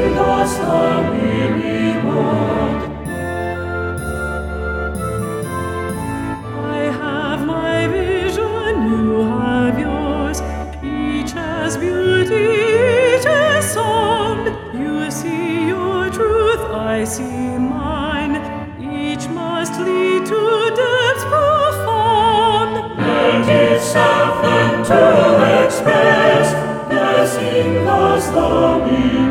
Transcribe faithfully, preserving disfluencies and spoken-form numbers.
blessing thus the weary world. I have my vision, you have yours. Each has beauty, each has song. You see your truth, I see mine. Each must lead to depths profound. And itself and to express blessing thus the weary